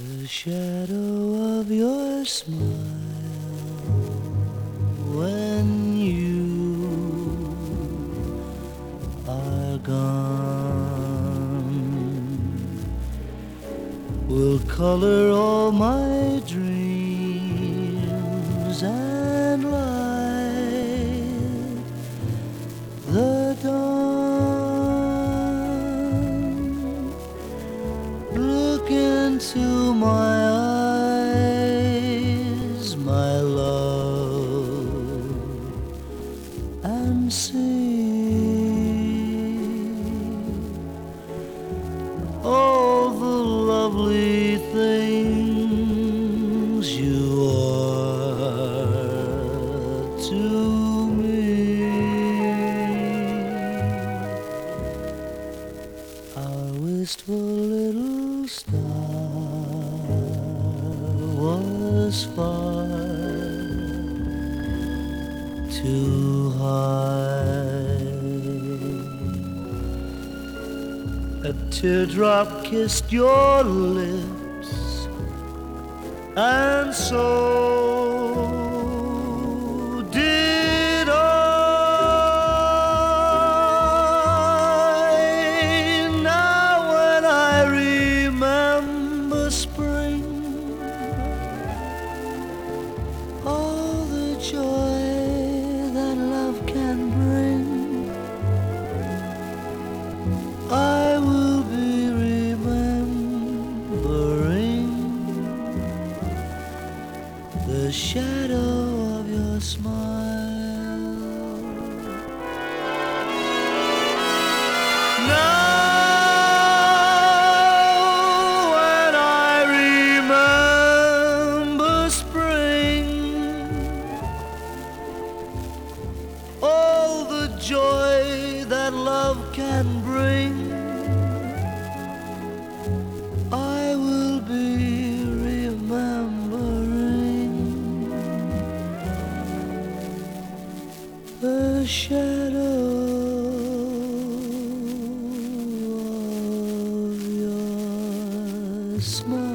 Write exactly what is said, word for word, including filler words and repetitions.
The shadow of your smile when you are gone will color all my dreams and light the dawn. Look into my eyes, my love, and see all the lovely things you are to me. Our wistful little star was far too high. A teardrop kissed your lips, and so did I. Now when I remember spring, all the joy that love can bring, I will be remembering the shadow of your smile. Now when I remember spring, all the joy that love can bring, I will be remembering the shadow of your smile.